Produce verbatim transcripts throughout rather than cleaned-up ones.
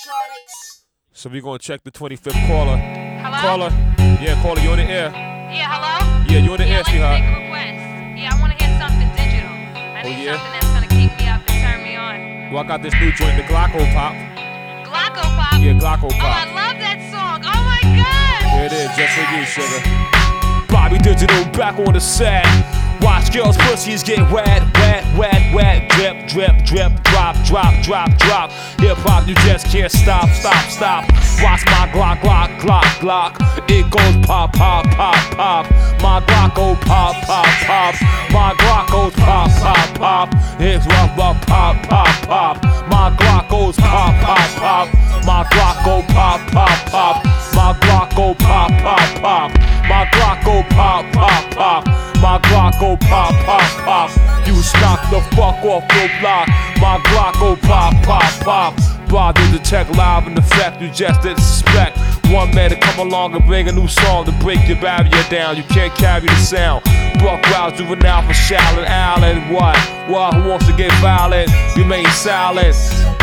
So we're gonna check the twenty-fifth caller. Hello? Caller. Yeah, caller, you on the air. Yeah, hello? Yeah, you on the yeah, air, sweetheart. Yeah, I'd like to make a request. Yeah, I wanna hear something digital. I Oh, need yeah? something that's gonna keep me up and turn me on. Well, I got this new joint, the Glocko Pop. Glocko Pop? Yeah, Glocko Pop. Oh, I love that song. Oh my God! Here it is, just for you, sugar. Bobby Digital back on the set. Watch girls' pussies get wet, wet, wet, wet. Drip, drip, drip, drop, drop, drop, drop. Hip hop, you just can't stop, stop, stop. Watch my Glock, Glock, Glock, Glock. It goes pop, pop, pop, pop. My Glock go pop, pop, pop. My Glock goes pop, pop, pop. It's rough, rough, pop, pop, pop. My Glock goes pop, pop, pop. My Glock go pop, pop, pop. My Glock go pop, pop, pop. My Glock go pop, pop, pop. My Glock go pop, pop, pop. You knock the fuck off your block. My Glock go pop, pop, pop. Bother to check live in effect, you just didn't suspect. One man to come along and bring a new song to break your barrier down. You can't carry the sound. Buck Wild, Juvenile for Shaolin Allen. What? What? Who wants to get violent? Remain silent.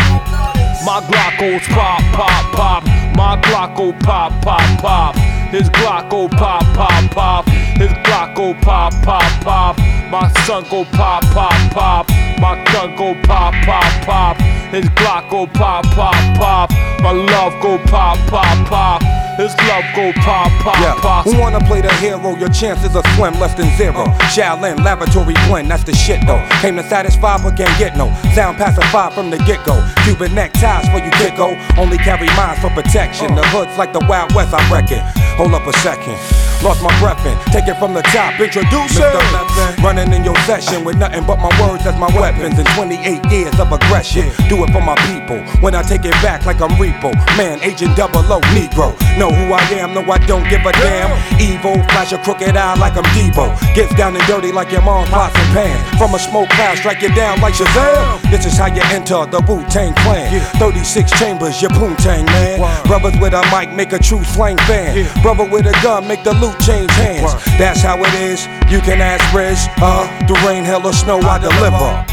My Glock goes pop, pop, pop. My Glock go pop, pop, pop. His Glock go pop, pop, pop. His Glock go pop, pop, pop. My son go pop, pop, pop. My gun go pop, pop, pop. His Glock go pop, pop, pop. My love go pop, pop, pop. His love go pop, pop, yeah. pop. Who wanna play the hero? Your chances are slim, less than zero. Shaolin, laboratory blend, that's the shit though. Came to satisfy but can't get no. Sound pacified from the get-go. Cuban neckties for you get go. Only carry mines for protection. The hood's like the Wild West, I reckon. Hold up a second. Lost my breath in. Take it from the top. Introduce it. Running in your session with nothing but my words as my weapons. And twenty-eight years of aggression. Do it for my people. When I take it back like I'm Repo. Man, Agent Double O, Negro. Know who I am, no I don't give a damn. Evil, flash a crooked eye like I'm Debo. Gets down and dirty like your mom's pots and pans. From a smoke cloud, strike you down like Shazam. This is how you enter the Wu-Tang Clan. thirty-six chambers, your Poontang man. Brothers with a mic make a true slang fan. Brother with a gun make the loot change hands. That's how it is, you can ask Riz. Uh, through rain, hell or snow, I deliver.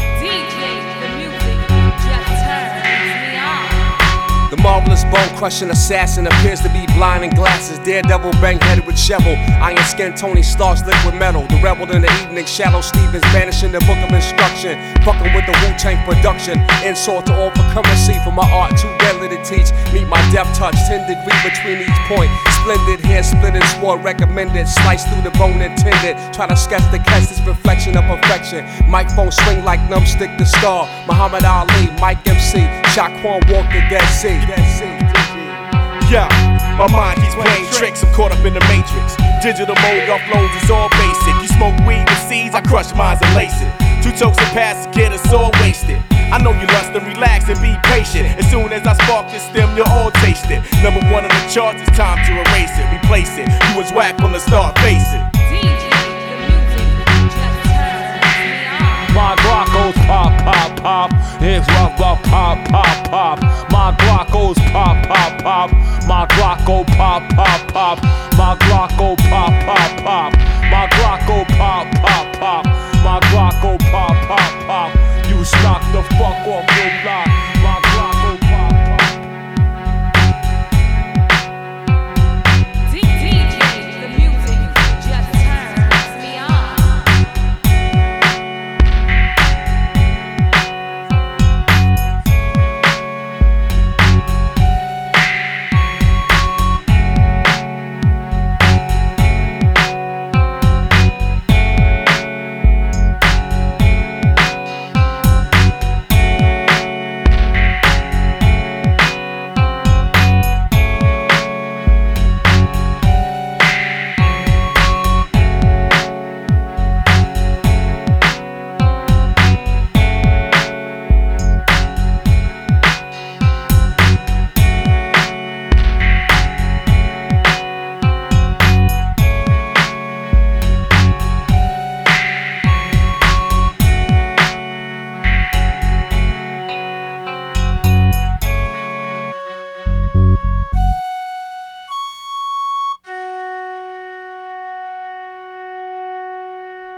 The marvelous bone-crushing assassin appears to be blind in glasses. Daredevil bang-headed with shovel. Iron skin Tony Stark's liquid metal. The rebel in the evening shadow. Stevens vanishing the book of instruction. Fucking with the Wu-Tang production. Insult to all for currency. For my art too deadly to teach. Meet my death touch. Ten degree between each point. Splendid hair splitting sword recommended. Slice through the bone intended. Try to sketch the cast this reflection of perfection. Microphone swing like numbstick the star. Muhammad Ali, Mike M C. Shaquan walk the Dead Sea. Yeah, my mind keeps playing tricks, I'm caught up in the matrix. Digital mode uploads is all basic. You smoke weed with seeds, I crush mines and lace it. Two tokes and pass to get us all wasted. I know you lust and relax and be patient. As soon as I spark this stem, you'll all taste it. Number one on the charts, it's time to erase it, replace it. You was whack from the start, face it. My Glock goes pop, pop, pop. It's rough, rough, pop, pop, pop. My Glock goes pop, pop, pop. My Glock